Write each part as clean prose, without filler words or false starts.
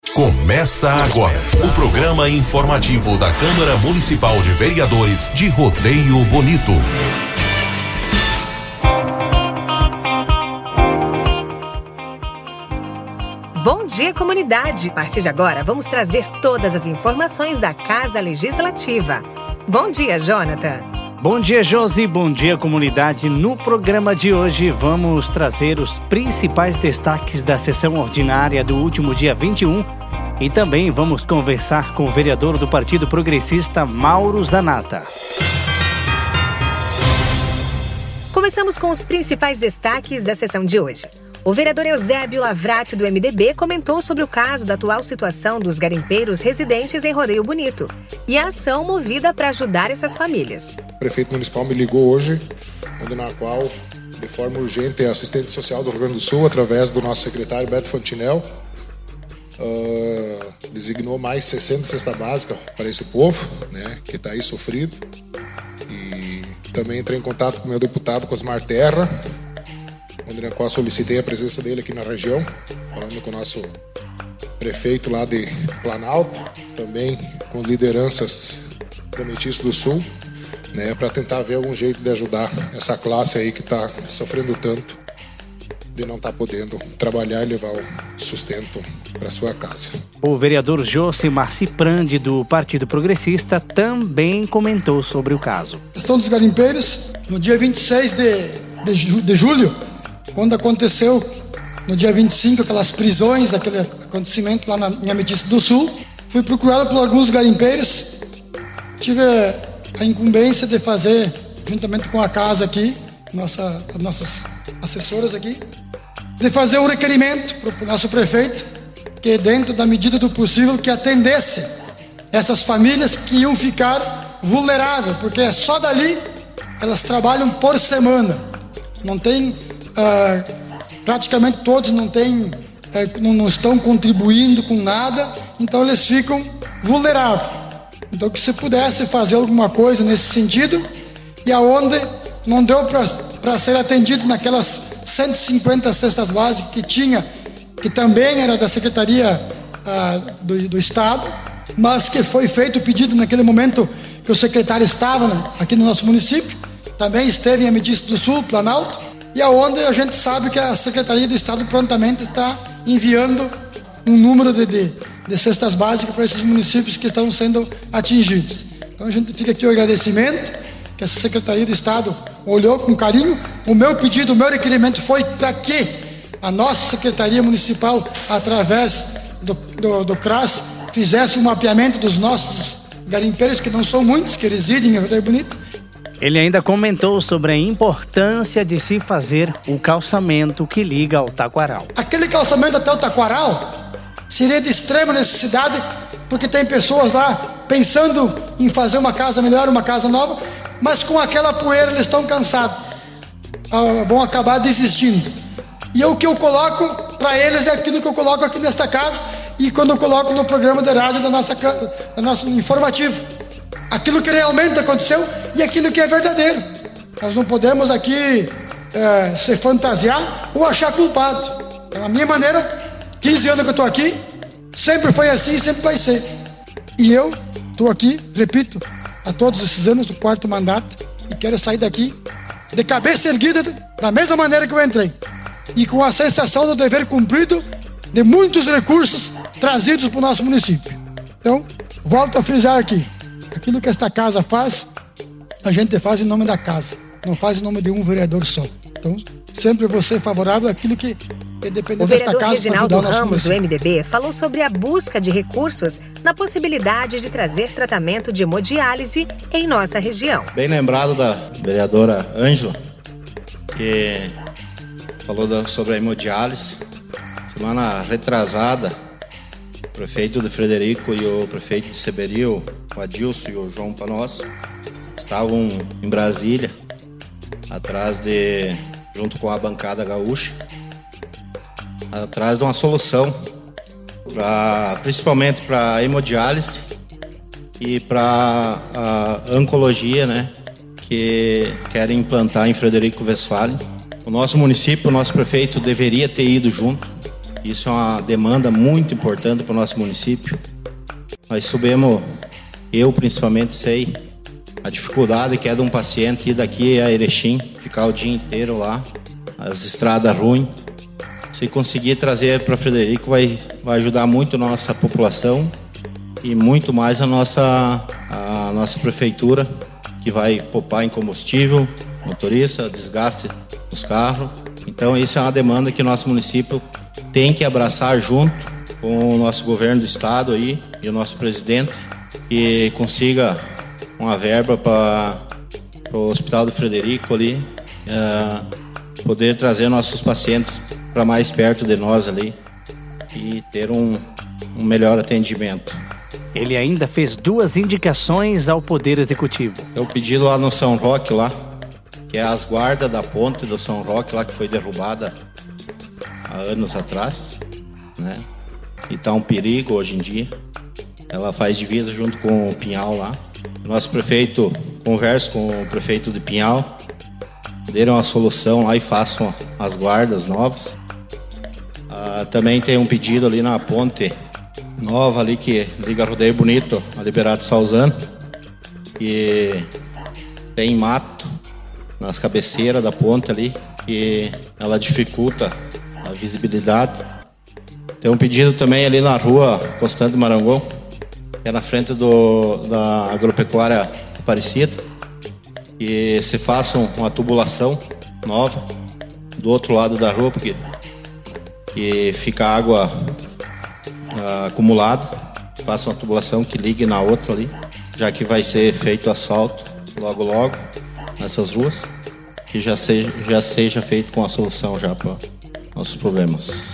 Começa agora o programa informativo da Câmara Municipal de Vereadores de Rodeio Bonito. Bom dia, comunidade! A partir de agora, vamos trazer todas as informações da Casa Legislativa. Bom dia, Jonathan! Bom dia, Josi. Bom dia, comunidade. No programa de hoje, vamos trazer os principais destaques da sessão ordinária do último dia 21 e também vamos conversar com o vereador do Partido Progressista, Mauro Zanata. Começamos com os principais destaques da sessão de hoje. O vereador Eusébio Lavrati, do MDB, comentou sobre o caso da atual situação dos garimpeiros residentes em Rodeio Bonito e a ação movida para ajudar essas famílias. O prefeito municipal me ligou hoje, na qual, de forma urgente, a assistente social do Rio Grande do Sul, através do nosso secretário Beto Fantinel, designou mais 60 cesta básica para esse povo, que está aí sofrido. E também entrei em contato com o meu deputado Cosmar Terra, na qual solicitei a presença dele aqui na região, falando com o nosso prefeito lá de Planalto, também com lideranças da Mestiço do Sul, para tentar ver algum jeito de ajudar essa classe aí que está sofrendo tanto de não estar podendo trabalhar e levar o sustento para sua casa. O vereador Josimar Ciprandi, do Partido Progressista, também comentou sobre o caso. A questão dos garimpeiros, no dia 26 de julho, quando aconteceu no dia 25 aquelas prisões, aquele acontecimento lá em Ametista do Sul, fui procurado por alguns garimpeiros, tive a incumbência de fazer, juntamente com a casa aqui, as nossas assessoras aqui, de fazer um requerimento para o nosso prefeito, que dentro da medida do possível, que atendesse essas famílias que iam ficar vulneráveis, porque é só dali elas trabalham por semana, não tem... praticamente todos não estão contribuindo com nada, então eles ficam vulneráveis. Então que se pudesse fazer alguma coisa nesse sentido, e aonde não deu para ser atendido naquelas 150 cestas básicas que tinha, que também era da Secretaria do Estado, mas que foi feito o pedido naquele momento que o secretário estava aqui no nosso município, também esteve em Ametista do Sul, Planalto, e aonde a gente sabe que a Secretaria do Estado prontamente está enviando um número de cestas básicas para esses municípios que estão sendo atingidos. Então a gente fica aqui o agradecimento, que essa Secretaria do Estado olhou com carinho. O meu pedido, o meu requerimento foi para que a nossa Secretaria Municipal, através do CRAS, fizesse um mapeamento dos nossos garimpeiros, que não são muitos, que residem em Rodeio Bonito. Ele ainda comentou sobre a importância de se fazer o calçamento que liga ao Taquaral. Aquele calçamento até o Taquaral seria de extrema necessidade, porque tem pessoas lá pensando em fazer uma casa melhor, uma casa nova, mas com aquela poeira eles estão cansados, vão acabar desistindo. E o que eu coloco para eles é aquilo que eu coloco aqui nesta casa e quando eu coloco no programa de rádio do nosso informativo. Aquilo que realmente aconteceu e aquilo que é verdadeiro. Nós não podemos aqui se fantasiar ou achar culpado. Da minha maneira, 15 anos que eu estou aqui, sempre foi assim e sempre vai ser. E eu estou aqui, repito, há todos esses anos, o 4º mandato, e quero sair daqui de cabeça erguida, da mesma maneira que eu entrei. E com a sensação do dever cumprido de muitos recursos trazidos para o nosso município. Então, volto a frisar aqui. Aquilo que esta casa faz, a gente faz em nome da casa, não faz em nome de um vereador só. Então, sempre vou ser favorável àquilo que depende desta casa para ajudar o nosso município. O vereador Reginaldo Ramos, do MDB, falou sobre a busca de recursos na possibilidade de trazer tratamento de hemodiálise em nossa região. Bem lembrado da vereadora Ângela, que falou sobre a hemodiálise. Semana retrasada, o prefeito de Frederico e o prefeito de Seberil, o Adilson e o João Panosso, estavam em Brasília, junto com a bancada gaúcha, atrás de uma solução, principalmente para a hemodiálise e para a oncologia, que querem implantar em Frederico Westphalen. O nosso município, o nosso prefeito deveria ter ido junto, Isso é uma demanda muito importante para o nosso município. Nós sabemos, eu principalmente sei, a dificuldade que é de um paciente ir daqui a Erechim, ficar o dia inteiro lá, as estradas ruins. Se conseguir trazer para Frederico, vai ajudar muito a nossa população e muito mais a nossa prefeitura, que vai poupar em combustível, motorista, desgaste dos carros. Então, isso é uma demanda que o nosso município tem que abraçar junto com o nosso governo do estado aí, e o nosso presidente, que consiga uma verba para o Hospital do Frederico ali, poder trazer nossos pacientes para mais perto de nós ali e ter um melhor atendimento. Ele ainda fez 2 indicações ao Poder Executivo. Eu pedi lá no São Roque, lá, que é as guardas da ponte do São Roque, lá que foi derrubada há anos atrás, né? E tá um perigo hoje em dia. Ela faz divisa junto com o Pinhal lá. O nosso prefeito, conversa com o prefeito de Pinhal, deram uma solução lá e façam as guardas novas. Também tem um pedido ali na ponte nova ali que liga Rodeio Bonito a Liberato Salzano, que tem mato nas cabeceiras da ponte ali, que ela dificulta a visibilidade. Tem um pedido também ali na rua Constante Marangon, que é na frente da Agropecuária Aparecida, que se faça uma tubulação nova do outro lado da rua, porque que fica água acumulada. Faça uma tubulação que ligue na outra ali, já que vai ser feito asfalto logo nessas ruas, que já seja feito com a solução já para nossos problemas.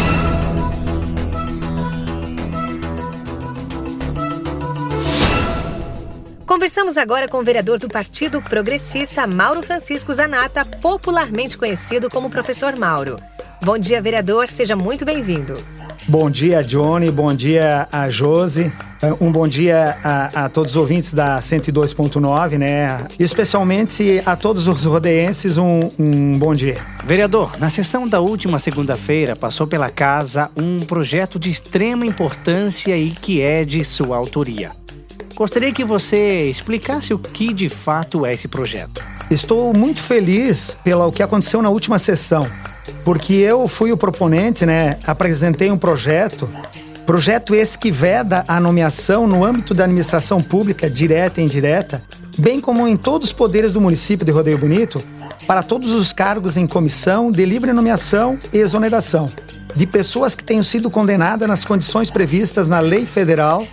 Conversamos agora com o vereador do Partido Progressista, Mauro Francisco Zanata, popularmente conhecido como Professor Mauro. Bom dia, vereador, seja muito bem-vindo. Bom dia, Johnny, bom dia a Josi, um bom dia a todos os ouvintes da 102.9, né? Especialmente a todos os rodeenses, um bom dia. Vereador, na sessão da última segunda-feira passou pela casa um projeto de extrema importância e que é de sua autoria. Gostaria que você explicasse o que de fato é esse projeto. Estou muito feliz pelo que aconteceu na última sessão, porque eu fui o proponente, né? Apresentei um projeto esse que veda a nomeação no âmbito da administração pública, direta e indireta, bem como em todos os poderes do município de Rodeio Bonito, para todos os cargos em comissão de livre nomeação e exoneração de pessoas que tenham sido condenadas nas condições previstas na Lei Federal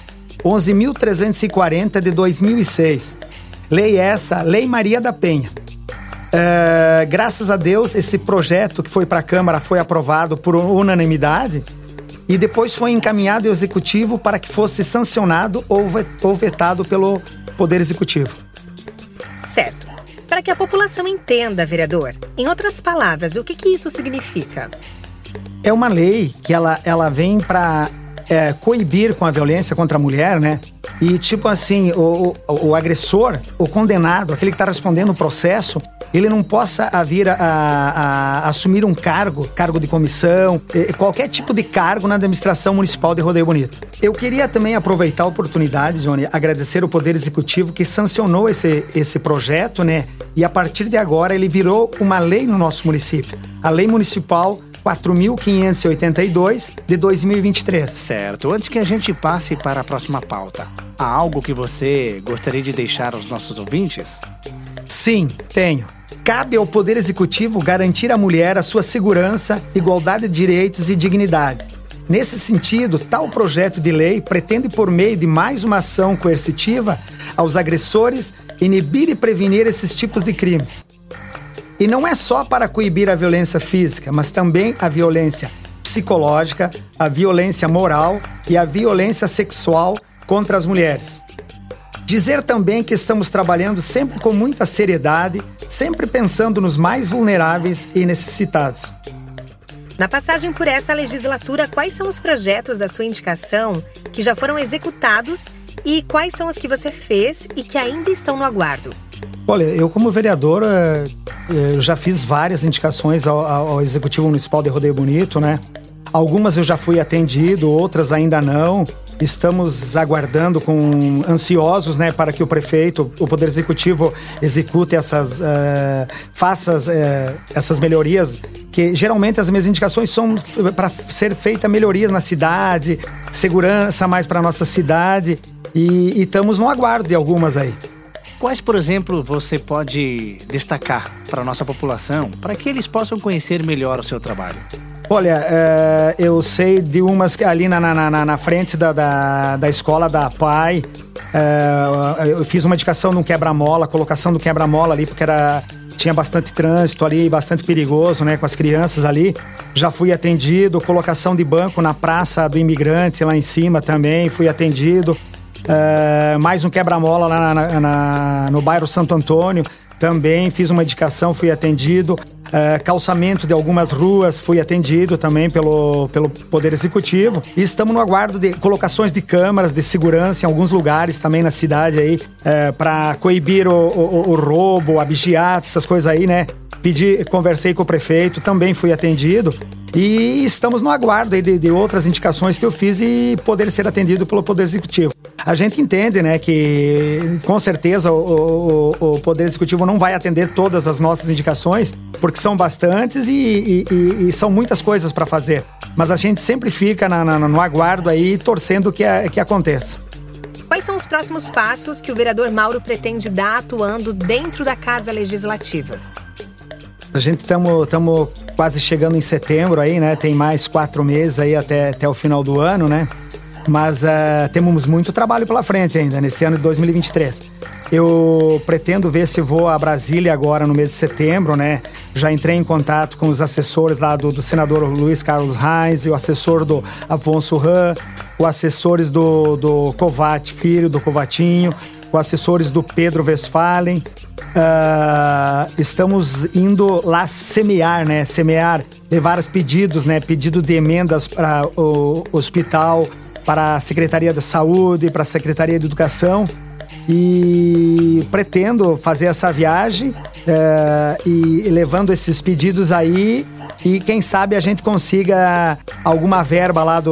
11.340 de 2006. Lei essa, Lei Maria da Penha. Graças a Deus, esse projeto que foi para a Câmara foi aprovado por unanimidade e depois foi encaminhado ao Executivo para que fosse sancionado ou vetado pelo Poder Executivo. Certo. Para que a população entenda, vereador, em outras palavras, o que isso significa? É uma lei que ela vem para coibir com a violência contra a mulher, né? E tipo assim, o agressor, o condenado, aquele que está respondendo o processo, ele não possa vir a assumir um cargo de comissão, qualquer tipo de cargo na administração municipal de Rodeio Bonito. Eu queria também aproveitar a oportunidade, Johnny, agradecer o Poder Executivo que sancionou esse projeto, né? E a partir de agora ele virou uma lei no nosso município. A Lei Municipal 4.582 de 2023. Certo. Antes que a gente passe para a próxima pauta, há algo que você gostaria de deixar aos nossos ouvintes? Sim, tenho. Cabe ao Poder Executivo garantir à mulher a sua segurança, igualdade de direitos e dignidade. Nesse sentido, tal projeto de lei pretende, por meio de mais uma ação coercitiva aos agressores, inibir e prevenir esses tipos de crimes. E não é só para coibir a violência física, mas também a violência psicológica, a violência moral e a violência sexual contra as mulheres. Dizer também que estamos trabalhando sempre com muita seriedade, sempre pensando nos mais vulneráveis e necessitados. Na passagem por essa legislatura, quais são os projetos da sua indicação que já foram executados e quais são os que você fez e que ainda estão no aguardo? Olha, eu como vereador, eu já fiz várias indicações ao Executivo Municipal de Rodeio Bonito, né? Algumas eu já fui atendido, outras ainda não. Estamos aguardando ansiosos, né, para que o prefeito, o Poder Executivo, execute faça essas melhorias, que geralmente as minhas indicações são para ser feita melhorias na cidade, segurança mais para a nossa cidade, e estamos no aguardo de algumas aí. Quais, por exemplo, você pode destacar para a nossa população, para que eles possam conhecer melhor o seu trabalho? Olha, eu sei de umas que ali na frente da escola da PAI, eu fiz uma indicação de um quebra-mola, colocação do quebra-mola ali, porque tinha bastante trânsito ali, bastante perigoso, né, com as crianças ali. Já fui atendido, colocação de banco na Praça do Imigrante, lá em cima também, fui atendido. Mais um quebra-mola lá no bairro Santo Antônio, também fiz uma indicação, fui atendido. Calçamento de algumas ruas, fui atendido também pelo Poder Executivo. E estamos no aguardo de colocações de câmaras de segurança em alguns lugares também na cidade aí, para coibir o roubo, abigeato, essas coisas aí, né? Conversei com o prefeito, também fui atendido. E estamos no aguardo aí de outras indicações que eu fiz e poder ser atendido pelo Poder Executivo. A gente entende, né, que com certeza o Poder Executivo não vai atender todas as nossas indicações, porque são bastantes e são muitas coisas para fazer. Mas a gente sempre fica no aguardo aí, torcendo que aconteça. Quais são os próximos passos que o vereador Mauro pretende dar atuando dentro da Casa Legislativa? A gente estamos quase chegando em setembro aí, né? Tem mais 4 meses aí até o final do ano, né? Mas temos muito trabalho pela frente ainda, nesse ano de 2023. Eu pretendo ver se vou a Brasília agora no mês de setembro, né? Já entrei em contato com os assessores lá do senador Luiz Carlos Reis, e o assessor do Afonso Ram, os assessores do Covat, filho do Covatinho, os assessores do Pedro Westphalen. Estamos indo lá semear, levar os pedidos, né? Pedido de emendas para o hospital, para a Secretaria da Saúde, para a Secretaria de Educação, e pretendo fazer essa viagem e levando esses pedidos aí, e quem sabe a gente consiga alguma verba lá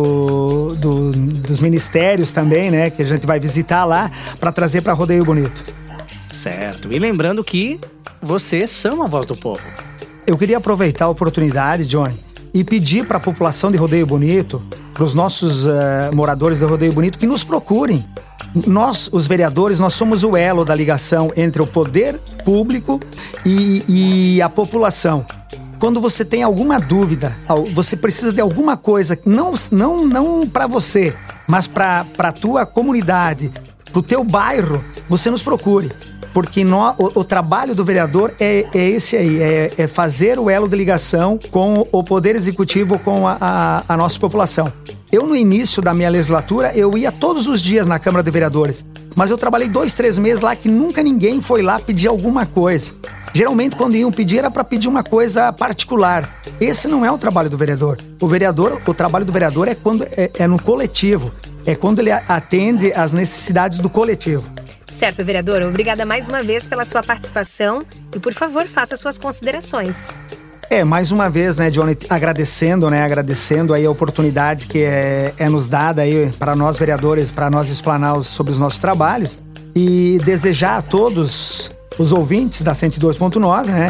dos ministérios também, né, que a gente vai visitar lá, para trazer para Rodeio Bonito. Certo, e lembrando que vocês são a voz do povo. Eu queria aproveitar a oportunidade, Johnny, e pedir para a população de Rodeio Bonito, para os nossos moradores de Rodeio Bonito, que nos procurem. Nós, os vereadores, nós somos o elo da ligação entre o poder público e a população. Quando você tem alguma dúvida, você precisa de alguma coisa, não para você, mas para a tua comunidade, para o teu bairro, você nos procure. Porque o trabalho do vereador é esse aí, é fazer o elo de ligação com o Poder Executivo, com a nossa população. Eu, no início da minha legislatura, eu ia todos os dias na Câmara de Vereadores, mas eu trabalhei 2-3 meses lá que nunca ninguém foi lá pedir alguma coisa. Geralmente, quando iam pedir, era para pedir uma coisa particular. Esse não é o trabalho do vereador. O trabalho do vereador é quando é no coletivo, é quando ele atende às necessidades do coletivo. Certo, vereador. Obrigada mais uma vez pela sua participação e, por favor, faça suas considerações. Mais uma vez, né, Johnny, agradecendo aí a oportunidade que é nos dada aí para nós vereadores, para nós explanar sobre os nossos trabalhos, e desejar a todos os ouvintes da 102.9, né,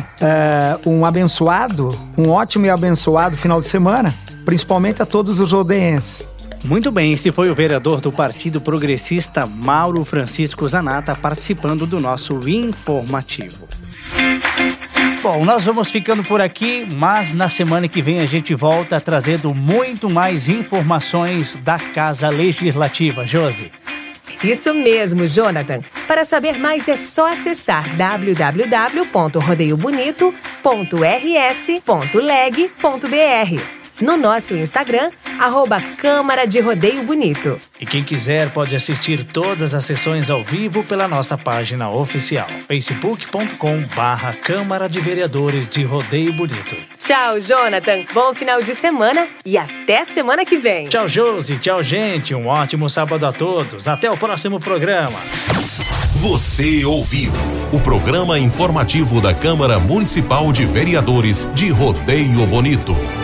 um ótimo e abençoado final de semana, principalmente a todos os rodeenses. Muito bem, esse foi o vereador do Partido Progressista, Mauro Francisco Zanata, participando do nosso informativo. Bom, nós vamos ficando por aqui, mas na semana que vem a gente volta trazendo muito mais informações da Casa Legislativa. Josi. Isso mesmo, Jonathan. Para saber mais é só acessar www.rodeiobonito.rs.leg.br. No nosso Instagram, @Câmara de Rodeio Bonito. E quem quiser pode assistir todas as sessões ao vivo pela nossa página oficial, facebook.com/Câmara de Vereadores de Rodeio Bonito. Tchau, Jonathan. Bom final de semana e até semana que vem. Tchau, Josi. Tchau, gente. Um ótimo sábado a todos. Até o próximo programa. Você ouviu o programa informativo da Câmara Municipal de Vereadores de Rodeio Bonito.